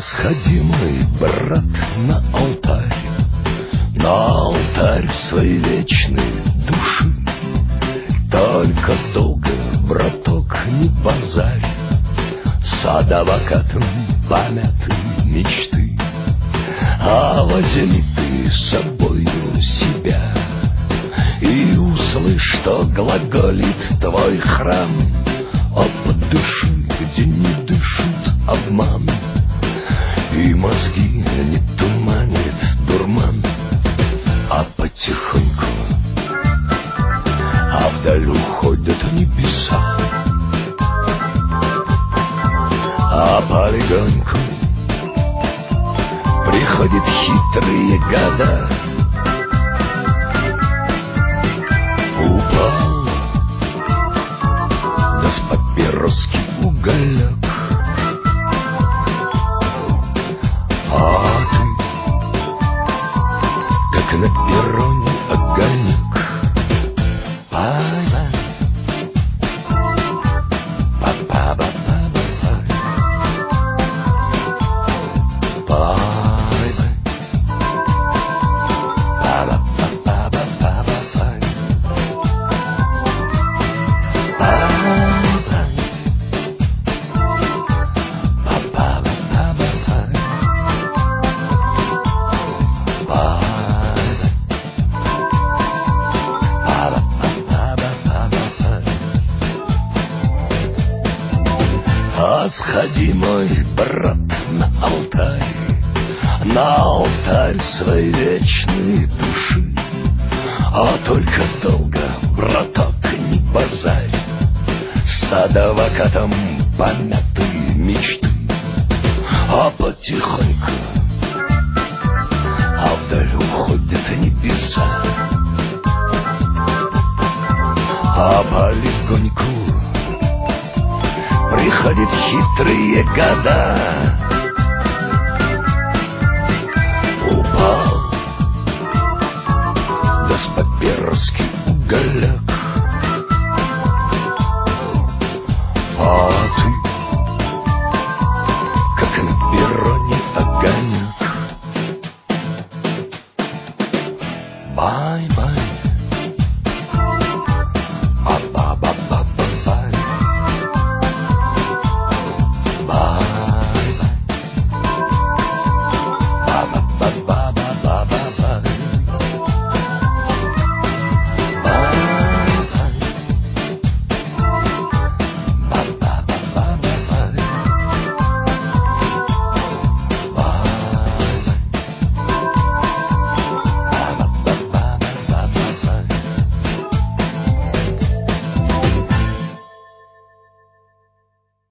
Сходи, мой брат, на алтарь своей вечной души. Только долго, браток, не базарь с адвокатом помятой мечты. А возьми ты с собою себя и услышь, что глаголит твой храм. А подыши, где не дышит обман, и мозги не туманит дурман. А потихоньку, а вдаль уходят небеса, а полегоньку приходят хитрые года. Упал да с папироски уголек, а ты как на перроне огонек. А сходи, мой брат, на алтарь своей вечной души. А только долго, браток, не базарь с адвокатом помятой мечты. А потихоньку, а вдаль уходят небеса, а полегоньку приходят хитрые года. Упал да с папироски уголек,